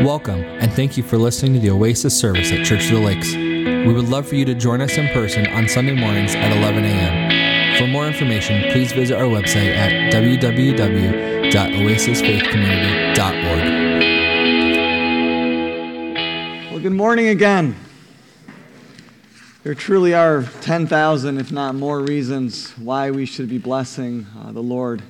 Welcome, and thank you for listening to the Oasis service at Church of the Lakes. We would love for you to join us in person on Sunday mornings at 11 a.m. For more information, please visit our website at www.oasisfaithcommunity.org. Well, good morning again. There truly are 10,000, if not more, reasons why we should be blessing the Lord.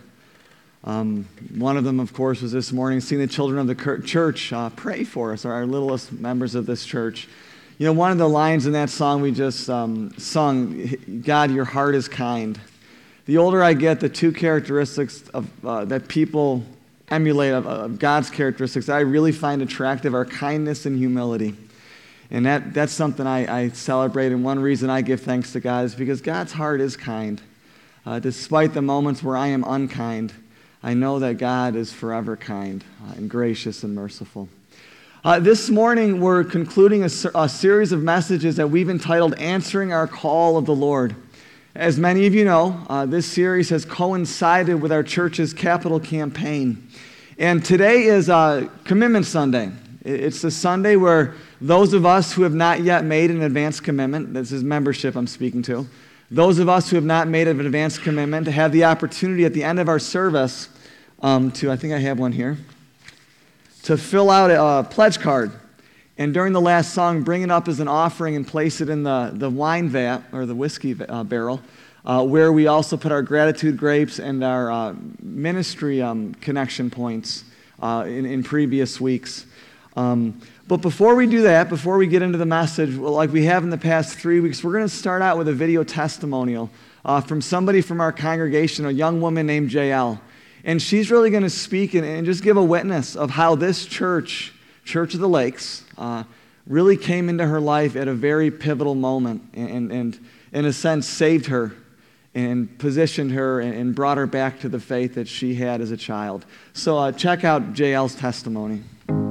One of them, of course, was this morning, seeing the children of the church pray for us, our littlest members of this church. You know, one of the lines in that song we just sung, God, your heart is kind. The older I get, the two characteristics of that people emulate of God's characteristics that I really find attractive are kindness and humility. And that's something I celebrate, and one reason I give thanks to God is because God's heart is kind. Despite the moments where I am unkind, I know that God is forever kind and gracious and merciful. This morning, we're concluding a series of messages that we've entitled Answering Our Call of the Lord. As many of you know, this series has coincided with our church's capital campaign. And today is Commitment Sunday. It's the Sunday where those of us who have not yet made an advanced commitment, this is membership I'm speaking to, those of us who have not made an advanced commitment to have the opportunity at the end of our service I think I have one here, to fill out a pledge card. And during the last song, bring it up as an offering and place it in the wine vat, or the whiskey barrel, where we also put our gratitude grapes and our ministry connection points in previous weeks. But before we do that, before we get into the message, like we have in the past 3 weeks, we're going to start out with a video testimonial from somebody from our congregation, a young woman named JL. And she's really going to speak and just give a witness of how this church, Church of the Lakes, really came into her life at a very pivotal moment and in a sense, saved her and positioned her and brought her back to the faith that she had as a child. So check out JL's testimony.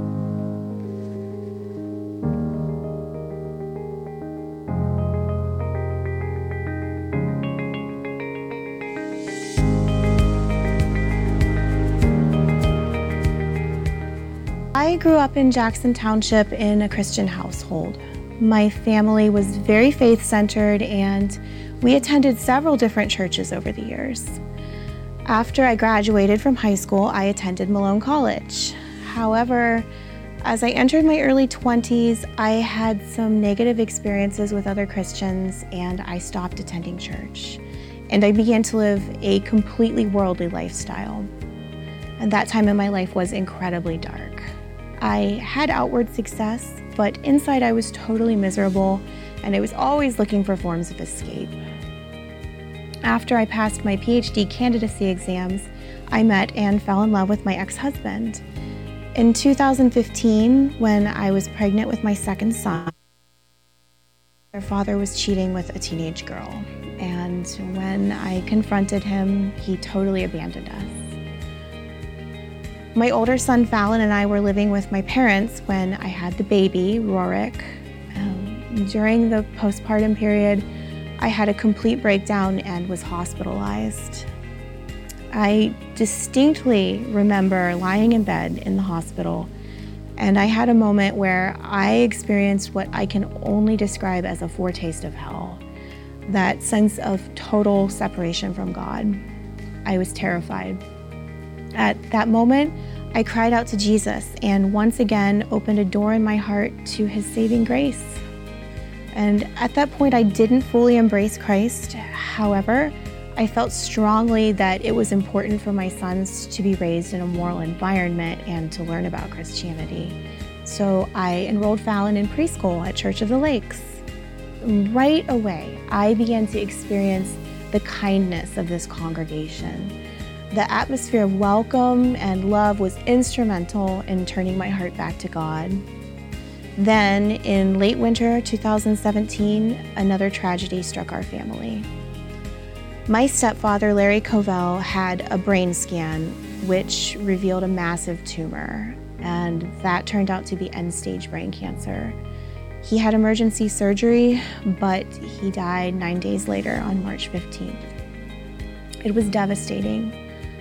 I grew up in Jackson Township in a Christian household. My family was very faith-centered, and we attended several different churches over the years. After I graduated from high school, I attended Malone College. However, as I entered my early 20s, I had some negative experiences with other Christians, and I stopped attending church. And I began to live a completely worldly lifestyle. And that time in my life was incredibly dark. I had outward success, but inside I was totally miserable, and I was always looking for forms of escape. After I passed my PhD candidacy exams, I met and fell in love with my ex-husband. In 2015, when I was pregnant with my second son, our father was cheating with a teenage girl, and when I confronted him, he totally abandoned us. My older son, Fallon, and I were living with my parents when I had the baby, Rorik. During the postpartum period, I had a complete breakdown and was hospitalized. I distinctly remember lying in bed in the hospital, and I had a moment where I experienced what I can only describe as a foretaste of hell, that sense of total separation from God. I was terrified. At that moment, I cried out to Jesus and once again opened a door in my heart to his saving grace. And at that point, I didn't fully embrace Christ. However, I felt strongly that it was important for my sons to be raised in a moral environment and to learn about Christianity. So I enrolled Fallon in preschool at Church of the Lakes. Right away, I began to experience the kindness of this congregation. The atmosphere of welcome and love was instrumental in turning my heart back to God. Then, in late winter 2017, another tragedy struck our family. My stepfather, Larry Covell, had a brain scan which revealed a massive tumor, and that turned out to be end-stage brain cancer. He had emergency surgery, but he died 9 days later on March 15th. It was devastating.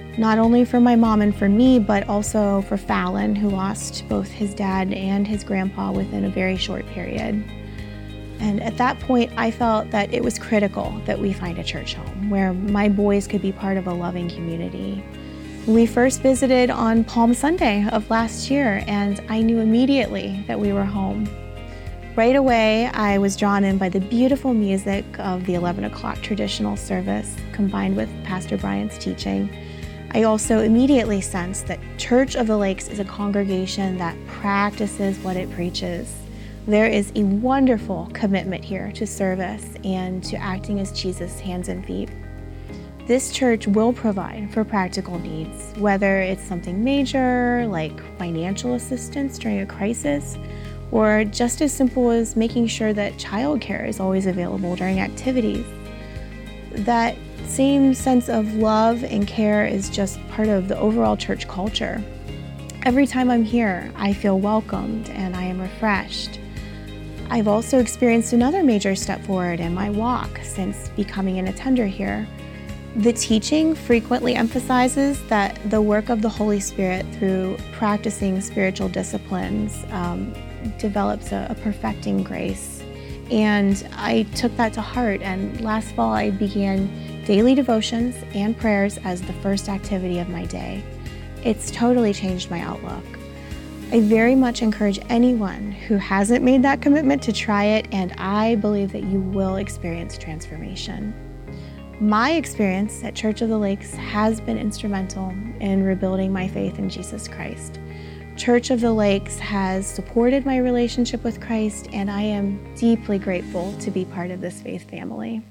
not only for my mom and for me, but also for Fallon, who lost both his dad and his grandpa within a very short period. And at that point, I felt that it was critical that we find a church home where my boys could be part of a loving community. We first visited on Palm Sunday of last year, and I knew immediately that we were home. Right away, I was drawn in by the beautiful music of the 11 o'clock traditional service, combined with Pastor Brian's teaching. I also immediately sensed that Church of the Lakes is a congregation that practices what it preaches. There is a wonderful commitment here to service and to acting as Jesus' hands and feet. This church will provide for practical needs, whether it's something major like financial assistance during a crisis, or just as simple as making sure that childcare is always available during activities. That same sense of love and care is just part of the overall church culture. Every time I'm here, I feel welcomed and I am refreshed. I've also experienced another major step forward in my walk since becoming an attender here. The teaching frequently emphasizes that the work of the Holy Spirit through practicing spiritual disciplines develops a perfecting grace. And I took that to heart, and last fall I began daily devotions and prayers as the first activity of my day. It's totally changed my outlook. I very much encourage anyone who hasn't made that commitment to try it, and I believe that you will experience transformation. My experience at Church of the Lakes has been instrumental in rebuilding my faith in Jesus Christ. Church of the Lakes has supported my relationship with Christ, and I am deeply grateful to be part of this faith family.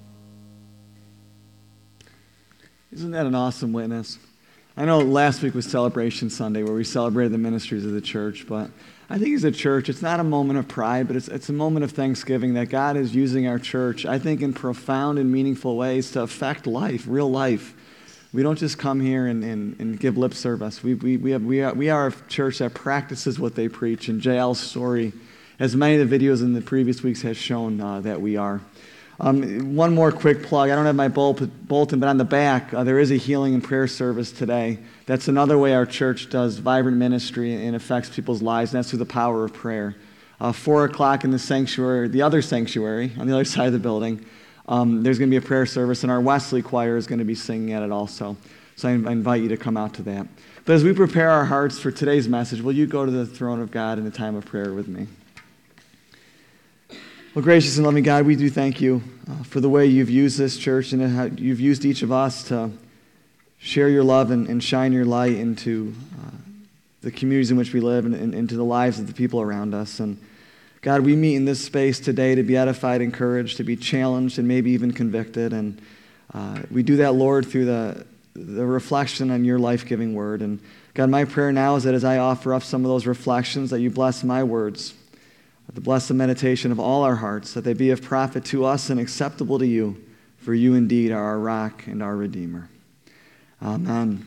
Isn't that an awesome witness? I know last week was Celebration Sunday where we celebrated the ministries of the church, but I think as a church, it's not a moment of pride, but it's a moment of thanksgiving that God is using our church, I think, in profound and meaningful ways to affect life, real life. We don't just come here and give lip service. We are a church that practices what they preach, and JL's story, as many of the videos in the previous weeks has shown that we are. One more quick plug. I don't have my bulletin, but on the back, there is a healing and prayer service today. That's another way our church does vibrant ministry and affects people's lives, and that's through the power of prayer. 4 o'clock in the sanctuary, the other sanctuary on the other side of the building, there's going to be a prayer service, and our Wesley choir is going to be singing at it also. So I invite you to come out to that. But as we prepare our hearts for today's message, will you go to the throne of God in a time of prayer with me? Well, gracious and loving God, we do thank you for the way you've used this church and how you've used each of us to share your love and shine your light into the communities in which we live and into the lives of the people around us. And God, we meet in this space today to be edified, encouraged, to be challenged, and maybe even convicted. And we do that, Lord, through the reflection on your life-giving word. And God, my prayer now is that as I offer up some of those reflections, that you bless my words, the blessed meditation of all our hearts, that they be of profit to us and acceptable to you, for you indeed are our rock and our Redeemer. Amen.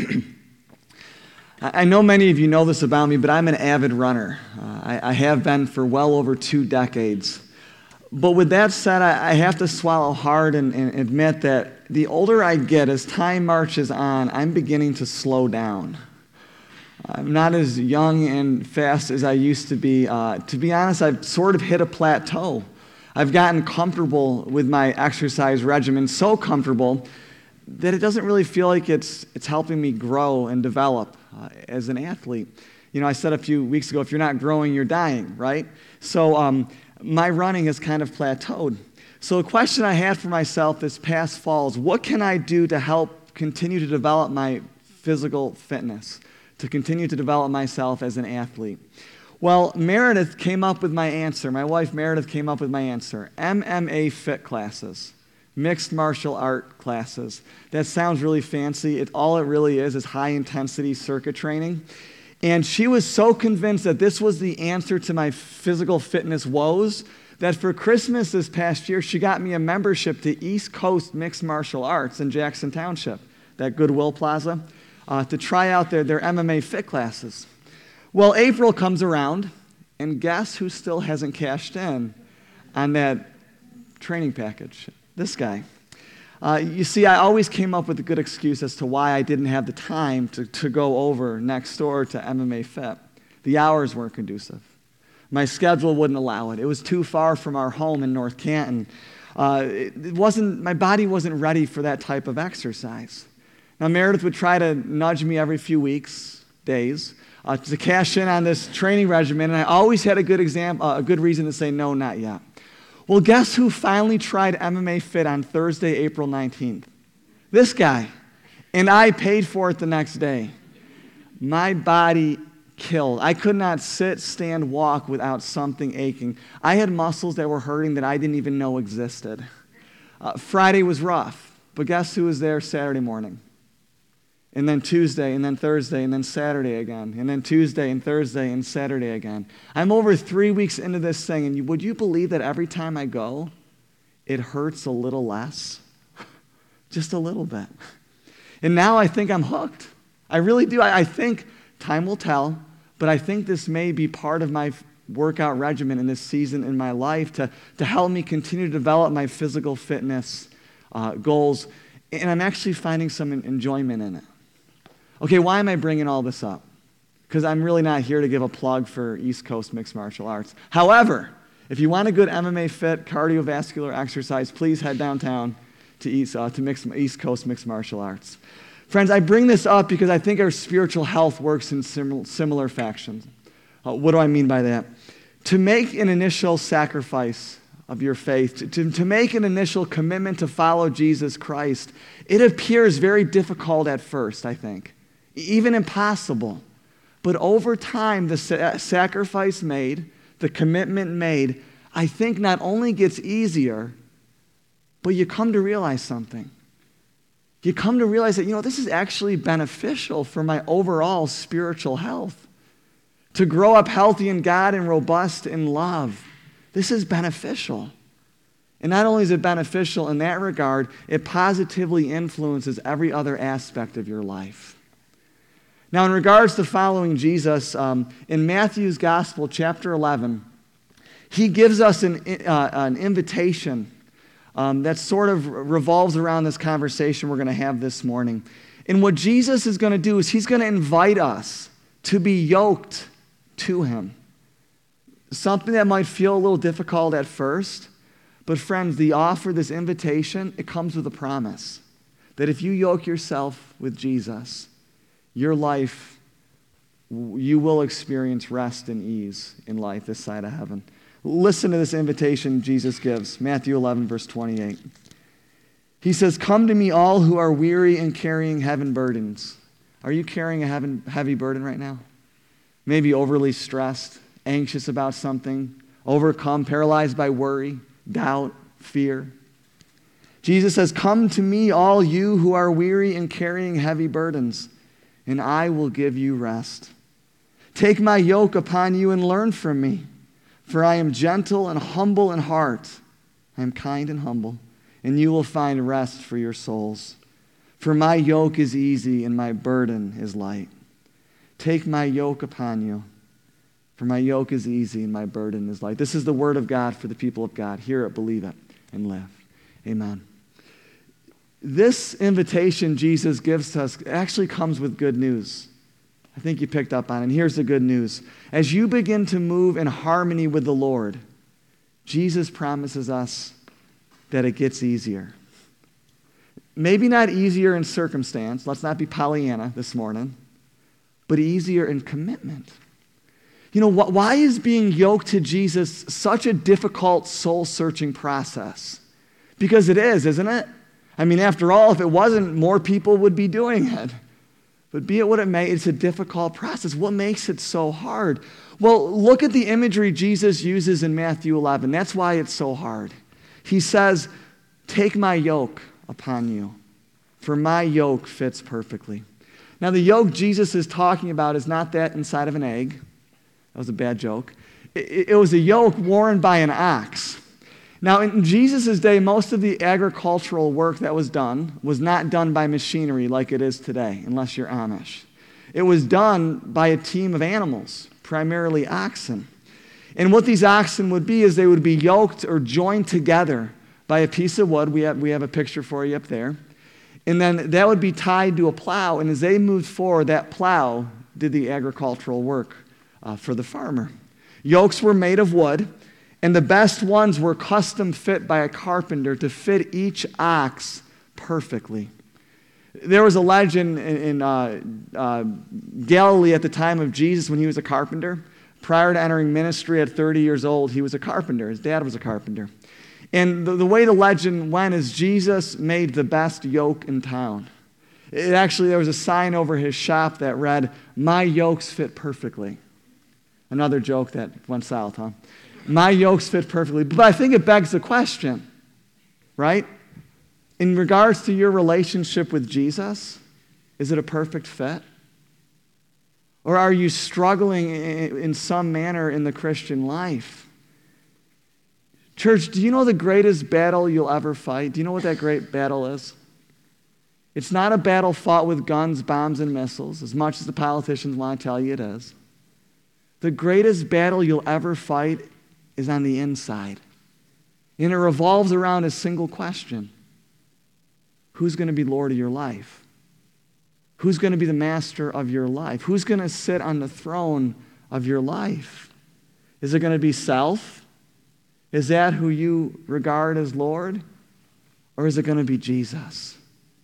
I know many of you know this about me, but I'm an avid runner. I have been for well over 2 decades. But with that said, I have to swallow hard and admit that the older I get, as time marches on, I'm beginning to slow down. I'm not as young and fast as I used to be. To be honest, I've sort of hit a plateau. I've gotten comfortable with my exercise regimen, so comfortable that it doesn't really feel like it's helping me grow and develop as an athlete. You know, I said a few weeks ago, if you're not growing, you're dying, right? So my running has kind of plateaued. So the question I had for myself this past fall is, what can I do to help continue to develop my physical fitness, to continue to develop myself as an athlete? Well, Meredith came up with my answer. My wife Meredith came up with my answer. MMA fit classes, mixed martial art classes. That sounds really fancy. All it really is high-intensity circuit training. And she was so convinced that this was the answer to my physical fitness woes that for Christmas this past year, she got me a membership to East Coast Mixed Martial Arts in Jackson Township, that Goodwill Plaza, to try out their MMA fit classes. Well, April comes around, and guess who still hasn't cashed in on that training package? This guy. You see, I always came up with a good excuse as to why I didn't have the time to go over next door to MMA Fit. The hours weren't conducive. My schedule wouldn't allow it. It was too far from our home in North Canton. My body wasn't ready for that type of exercise. Now, Meredith would try to nudge me every few days, to cash in on this training regimen, and I always had a good reason to say no, not yet. Well, guess who finally tried MMA Fit on Thursday, April 19th? This guy. And I paid for it the next day. My body killed. I could not sit, stand, walk without something aching. I had muscles that were hurting that I didn't even know existed. Friday was rough, but guess who was there Saturday morning? And then Tuesday, and then Thursday, and then Saturday again. And then Tuesday, and Thursday, and Saturday again. I'm over 3 weeks into this thing, and would you believe that every time I go, it hurts a little less? Just a little bit. And now I think I'm hooked. I really do. I think time will tell, but I think this may be part of my workout regimen in this season in my life to help me continue to develop my physical fitness goals. And I'm actually finding some enjoyment in it. Okay, why am I bringing all this up? Because I'm really not here to give a plug for East Coast Mixed Martial Arts. However, if you want a good MMA Fit cardiovascular exercise, please head downtown to East Coast Mixed Martial Arts. Friends, I bring this up because I think our spiritual health works in similar fashions. What do I mean by that? To make an initial sacrifice of your faith, to make an initial commitment to follow Jesus Christ, it appears very difficult at first, I think. Even impossible. But over time, the sacrifice made, the commitment made, I think not only gets easier, but you come to realize something. You come to realize that, this is actually beneficial for my overall spiritual health. To grow up healthy in God and robust in love, this is beneficial. And not only is it beneficial in that regard, it positively influences every other aspect of your life. Now, in regards to following Jesus, in Matthew's Gospel, chapter 11, he gives us an invitation that sort of revolves around this conversation we're going to have this morning. And what Jesus is going to do is he's going to invite us to be yoked to him. Something that might feel a little difficult at first, but friends, the offer, this invitation, it comes with a promise that if you yoke yourself with Jesus, your life, you will experience rest and ease in life this side of heaven. Listen to this invitation Jesus gives, Matthew 11, verse 28. He says, "Come to me all who are weary and carrying heavy burdens." Are you carrying a heavy burden right now? Maybe overly stressed, anxious about something, overcome, paralyzed by worry, doubt, fear. Jesus says, "Come to me, all you who are weary and carrying heavy burdens, and I will give you rest. Take my yoke upon you and learn from me, for I am gentle and humble in heart. I am kind and humble, and you will find rest for your souls. For my yoke is easy and my burden is light. Take my yoke upon you, for my yoke is easy and my burden is light." This is the word of God for the people of God. Hear it, believe it, and live. Amen. This invitation Jesus gives to us actually comes with good news. I think you picked up on it. And here's the good news. As you begin to move in harmony with the Lord, Jesus promises us that it gets easier. Maybe not easier in circumstance. Let's not be Pollyanna this morning. But easier in commitment. Why is being yoked to Jesus such a difficult soul-searching process? Because it is, isn't it? I mean, after all, if it wasn't, more people would be doing it. But be it what it may, it's a difficult process. What makes it so hard? Well, look at the imagery Jesus uses in Matthew 11. That's why it's so hard. He says, "Take my yoke upon you, for my yoke fits perfectly." Now, the yoke Jesus is talking about is not that inside of an egg. That was a bad joke. It was a yoke worn by an ox. Now, in Jesus' day, most of the agricultural work that was done was not done by machinery like it is today, unless you're Amish. It was done by a team of animals, primarily oxen. And what these oxen would be is they would be yoked or joined together by a piece of wood. We have a picture for you up there. And then that would be tied to a plow. And as they moved forward, that plow did the agricultural work for the farmer. Yokes were made of wood, and the best ones were custom fit by a carpenter to fit each ox perfectly. There was a legend in Galilee at the time of Jesus when he was a carpenter. Prior to entering ministry at 30 years old, he was a carpenter. His dad was a carpenter. And the way the legend went is Jesus made the best yoke in town. There was a sign over his shop that read, "My yokes fit perfectly." Another joke that went south, huh? My yokes fit perfectly. But I think it begs the question, right? In regards to your relationship with Jesus, is it a perfect fit? Or are you struggling in some manner in the Christian life? Church, do you know the greatest battle you'll ever fight? Do you know what that great battle is? It's not a battle fought with guns, bombs, and missiles, as much as the politicians want to tell you it is. The greatest battle you'll ever fight is on the inside. And it revolves around a single question. Who's going to be Lord of your life? Who's going to be the master of your life? Who's going to sit on the throne of your life? Is it going to be self? Is that who you regard as Lord? Or is it going to be Jesus?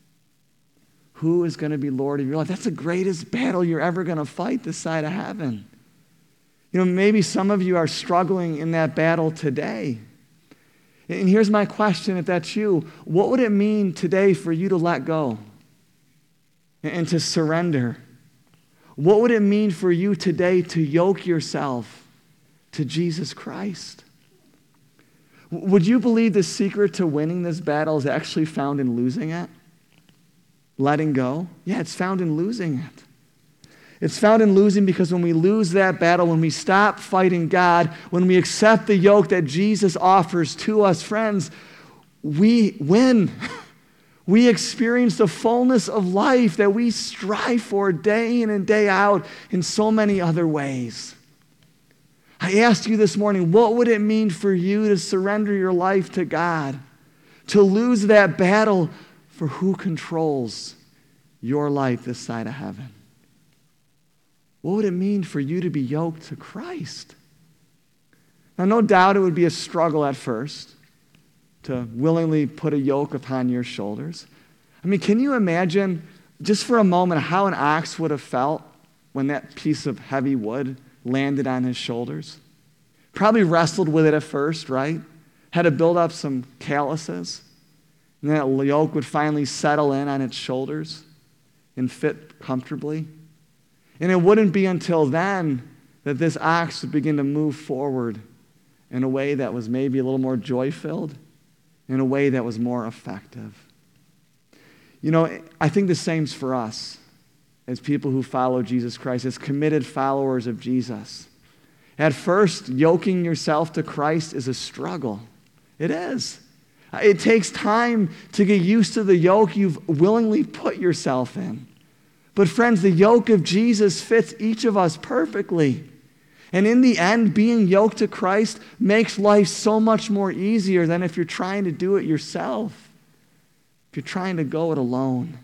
Who is going to be Lord of your life? That's the greatest battle you're ever going to fight this side of heaven. You know, maybe some of you are struggling in that battle today. And here's my question, if that's you. What would it mean today for you to let go and to surrender? What would it mean for you today to yoke yourself to Jesus Christ? Would you believe the secret to winning this battle is actually found in losing it? Letting go? Yeah, it's found in losing it. It's found in losing because when we lose that battle, when we stop fighting God, when we accept the yoke that Jesus offers to us, friends, we win. We experience the fullness of life that we strive for day in and day out in so many other ways. I asked you this morning, what would it mean for you to surrender your life to God? To lose that battle for who controls your life this side of heaven? What would it mean for you to be yoked to Christ? Now, no doubt it would be a struggle at first to willingly put a yoke upon your shoulders. I mean, can you imagine just for a moment how an ox would have felt when that piece of heavy wood landed on his shoulders? Probably wrestled with it at first, right? Had to build up some calluses. And then that yoke would finally settle in on its shoulders and fit comfortably. And it wouldn't be until then that this ox would begin to move forward in a way that was maybe a little more joy-filled, in a way that was more effective. You know, I think the same's for us as people who follow Jesus Christ, as committed followers of Jesus. At first, yoking yourself to Christ is a struggle. It is. It takes time to get used to the yoke you've willingly put yourself in. But friends, the yoke of Jesus fits each of us perfectly. And in the end, being yoked to Christ makes life so much more easier than if you're trying to do it yourself, if you're trying to go it alone.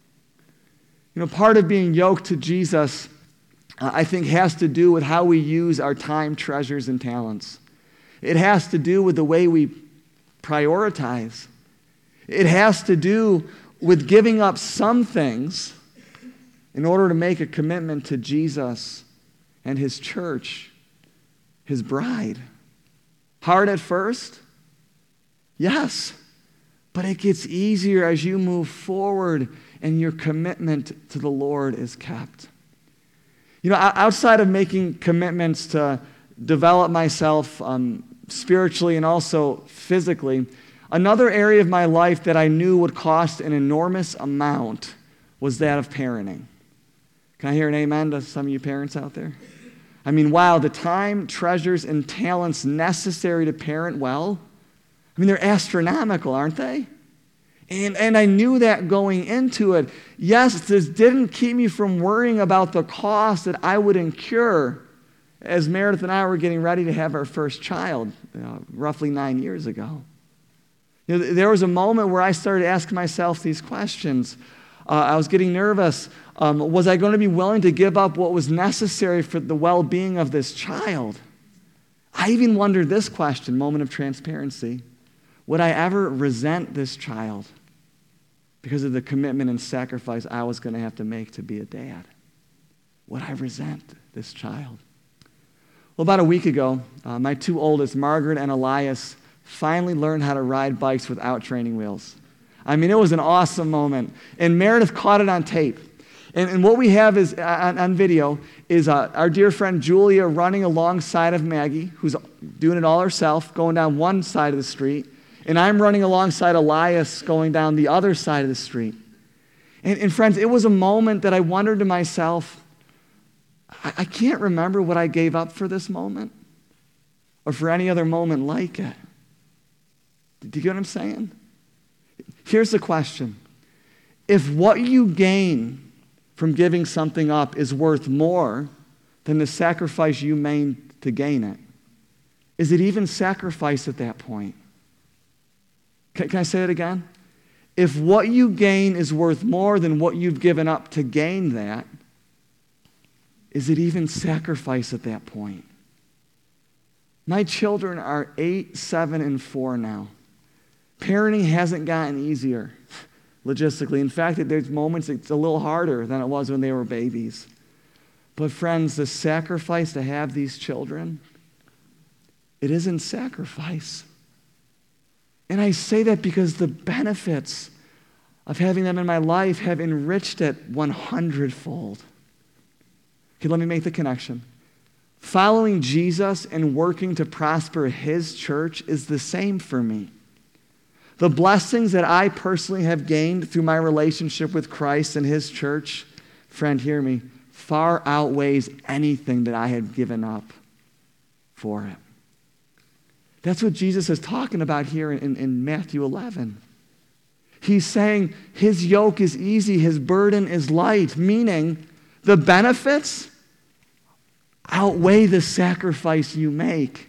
You know, part of being yoked to Jesus, I think, has to do with how we use our time, treasures, and talents. It has to do with the way we prioritize. It has to do with giving up some things in order to make a commitment to Jesus and his church, his bride. Hard at first? Yes. But it gets easier as you move forward and your commitment to the Lord is kept. You know, outside of making commitments to develop myself spiritually and also physically, another area of my life that I knew would cost an enormous amount was that of parenting. Can I hear an amen to some of you parents out there? I mean, wow, the time, treasures, and talents necessary to parent well, I mean, they're astronomical, aren't they? And I knew that going into it. Yes, this didn't keep me from worrying about the cost that I would incur as Meredith and I were getting ready to have our first child, roughly 9 years ago. There was a moment where I started asking myself these questions. I was getting nervous. Was I going to be willing to give up what was necessary for the well-being of this child? I even wondered this question, moment of transparency. Would I ever resent this child because of the commitment and sacrifice I was going to have to make to be a dad? Would I resent this child? Well, about a week ago, my two oldest, Margaret and Elias, finally learned how to ride bikes without training wheels. I mean, it was an awesome moment. And Meredith caught it on tape. And what we have is on video is our dear friend Julia running alongside of Maggie, who's doing it all herself, going down one side of the street. And I'm running alongside Elias going down the other side of the street. And friends, it was a moment that I wondered to myself, I can't remember what I gave up for this moment or for any other moment like it. Do you get what I'm saying? Here's the question. If what you gain from giving something up is worth more than the sacrifice you made to gain it, is it even sacrifice at that point? Can I say it again? If what you gain is worth more than what you've given up to gain that, is it even sacrifice at that point? My children are 8, 7, and 4 now. Parenting hasn't gotten easier logistically. In fact, there's moments it's a little harder than it was when they were babies. But friends, the sacrifice to have these children, it isn't sacrifice. And I say that because the benefits of having them in my life have enriched it 100-fold. Okay, let me make the connection. Following Jesus and working to prosper his church is the same for me. The blessings that I personally have gained through my relationship with Christ and his church, friend, hear me, far outweighs anything that I had given up for it. That's what Jesus is talking about here in Matthew 11. He's saying his yoke is easy, his burden is light, meaning the benefits outweigh the sacrifice you make.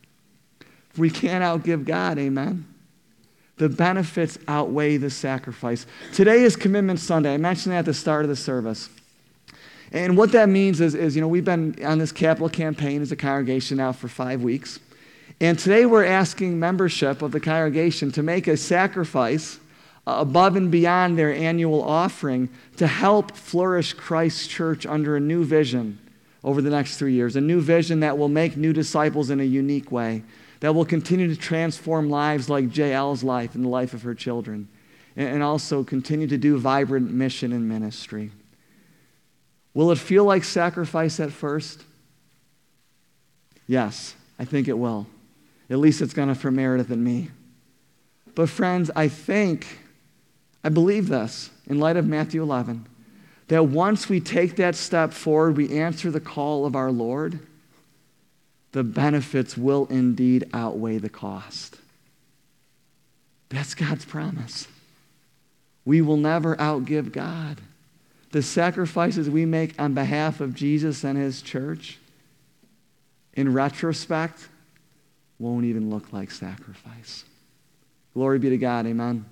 We can't outgive God, amen? The benefits outweigh the sacrifice. Today is Commitment Sunday. I mentioned that at the start of the service. And what that means is we've been on this capital campaign as a congregation now for 5 weeks. And today we're asking membership of the congregation to make a sacrifice above and beyond their annual offering to help flourish Christ's church under a new vision over the next 3 years. A new vision that will make new disciples in a unique way, that will continue to transform lives like JL's life and the life of her children, and also continue to do vibrant mission and ministry. Will it feel like sacrifice at first? Yes, I think it will. At least it's going to for Meredith and me. But friends, I believe this, in light of Matthew 11, that once we take that step forward, we answer the call of our Lord, the benefits will indeed outweigh the cost. That's God's promise. We will never outgive God. The sacrifices we make on behalf of Jesus and his church, in retrospect, won't even look like sacrifice. Glory be to God, amen.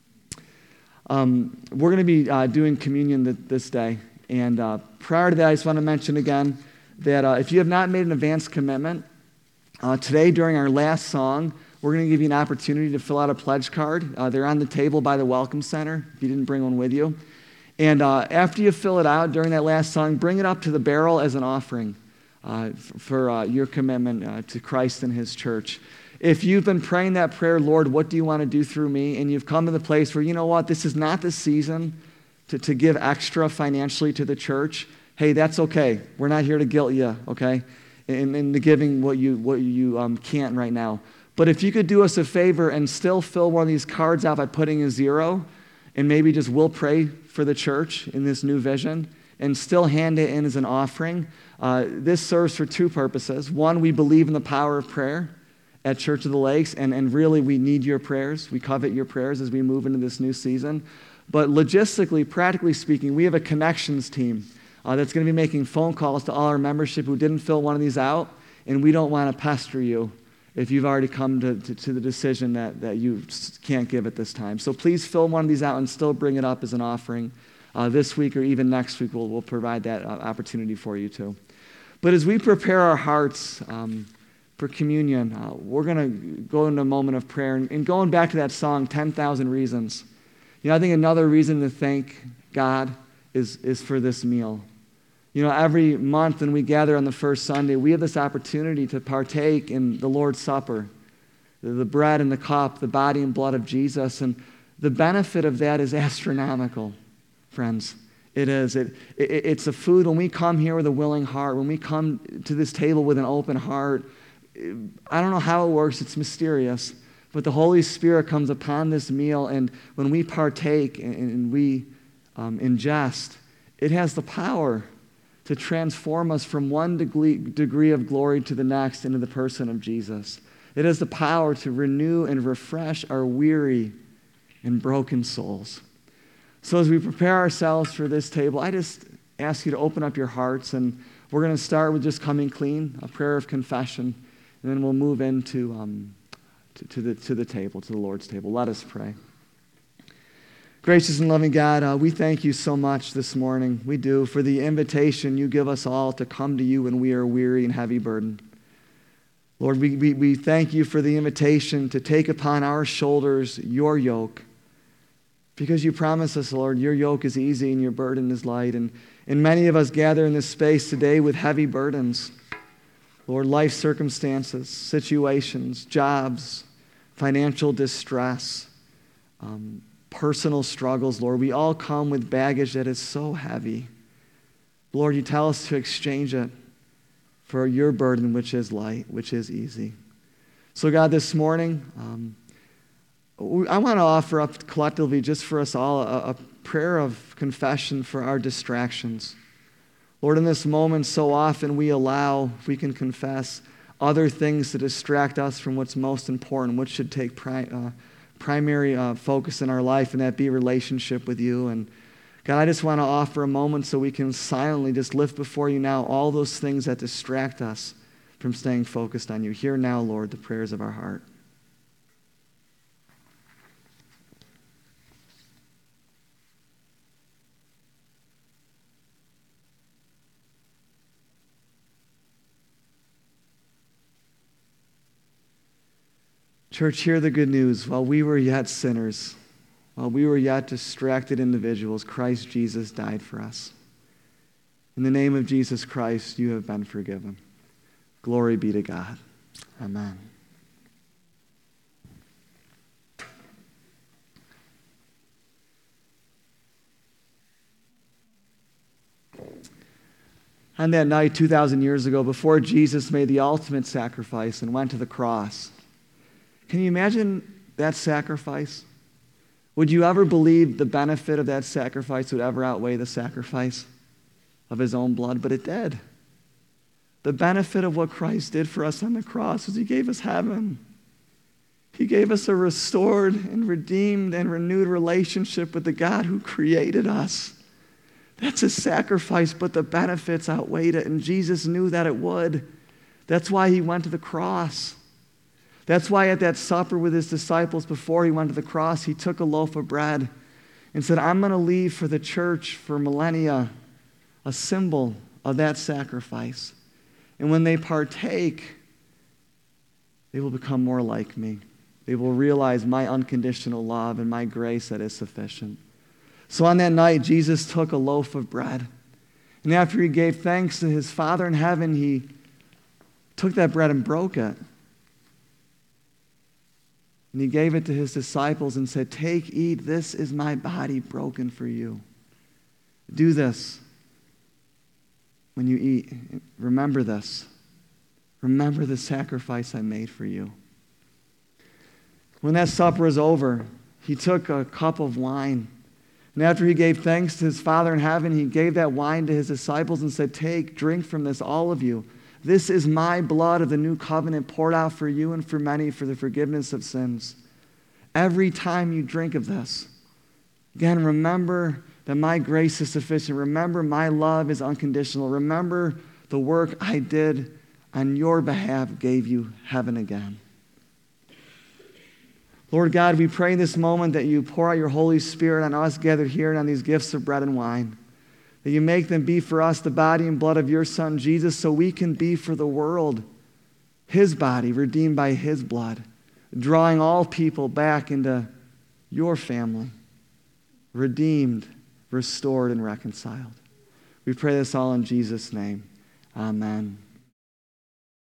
We're going to be doing communion this day. And prior to that, I just want to mention again that if you have not made an advance commitment, today during our last song, we're going to give you an opportunity to fill out a pledge card. They're on the table by the Welcome Center if you didn't bring one with you. And after you fill it out during that last song, bring it up to the barrel as an offering for your commitment to Christ and his church. If you've been praying that prayer, Lord, what do you want to do through me? And you've come to the place where, you know what, this is not the season to give extra financially to the church. Hey, that's okay. We're not here to guilt you, okay, in the giving what you can't right now. But if you could do us a favor and still fill one of these cards out by putting a 0, and maybe just we'll pray for the church in this new vision, and still hand it in as an offering. This serves for 2 purposes. One, we believe in the power of prayer at Church of the Lakes, and really we need your prayers. We covet your prayers as we move into this new season. But logistically, practically speaking, we have a connections team that's going to be making phone calls to all our membership who didn't fill one of these out, and we don't want to pester you if you've already come to the decision that you can't give at this time. So please fill one of these out and still bring it up as an offering. This week or even next week, we'll provide that opportunity for you too. But as we prepare our hearts for communion, we're going to go into a moment of prayer. And going back to that song, 10,000 Reasons, I think another reason to thank God is for this meal. Every month when we gather on the first Sunday, we have this opportunity to partake in the Lord's Supper, the bread and the cup, the body and blood of Jesus. And the benefit of that is astronomical, friends. It is. It's a food. When we come here with a willing heart, when we come to this table with an open heart, I don't know how it works. It's mysterious. But the Holy Spirit comes upon this meal, and when we partake and we ingest, it has the power to transform us from one degree of glory to the next into the person of Jesus. It has the power to renew and refresh our weary and broken souls. So as we prepare ourselves for this table, I just ask you to open up your hearts, and we're going to start with just coming clean, a prayer of confession, and then we'll move into to the table, to the Lord's table. Let us pray. Gracious and loving God, we thank you so much this morning. We do, for the invitation you give us all to come to you when we are weary and heavy burdened. Lord, we thank you for the invitation to take upon our shoulders your yoke, because you promise us, Lord, your yoke is easy and your burden is light. And many of us gather in this space today with heavy burdens. Lord, life circumstances, situations, jobs, financial distress, personal struggles, Lord. We all come with baggage that is so heavy. Lord, you tell us to exchange it for your burden, which is light, which is easy. So God, this morning, I want to offer up collectively, just for us all, a prayer of confession for our distractions. Lord, in this moment, so often we allow, if we can confess, other things to distract us from what's most important, what should take primary focus in our life, and that be relationship with you. And God, I just want to offer a moment so we can silently just lift before you now all those things that distract us from staying focused on you. Hear now, Lord, the prayers of our heart. Church, hear the good news. While we were yet sinners, while we were yet distracted individuals, Christ Jesus died for us. In the name of Jesus Christ, you have been forgiven. Glory be to God. Amen. On that night 2,000 years ago, before Jesus made the ultimate sacrifice and went to the cross, can you imagine that sacrifice? Would you ever believe the benefit of that sacrifice would ever outweigh the sacrifice of his own blood? But it did. The benefit of what Christ did for us on the cross was he gave us heaven. He gave us a restored and redeemed and renewed relationship with the God who created us. That's a sacrifice, but the benefits outweighed it, and Jesus knew that it would. That's why he went to the cross. That's why at that supper with his disciples before he went to the cross, he took a loaf of bread and said, I'm going to leave for the church for millennia a symbol of that sacrifice. And when they partake, they will become more like me. They will realize my unconditional love and my grace that is sufficient. So on that night, Jesus took a loaf of bread. And after he gave thanks to his Father in heaven, he took that bread and broke it. And he gave it to his disciples and said, take, eat, this is my body broken for you. Do this when you eat. Remember this. Remember the sacrifice I made for you. When that supper was over, he took a cup of wine. And after he gave thanks to his Father in heaven, he gave that wine to his disciples and said, take, drink from this, all of you. This is my blood of the new covenant poured out for you and for many for the forgiveness of sins. Every time you drink of this, again, remember that my grace is sufficient. Remember my love is unconditional. Remember the work I did on your behalf gave you heaven again. Lord God, we pray in this moment that you pour out your Holy Spirit on us gathered here and on these gifts of bread and wine, that you make them be for us the body and blood of your Son, Jesus, so we can be for the world his body, redeemed by his blood, drawing all people back into your family, redeemed, restored, and reconciled. We pray this all in Jesus' name. Amen.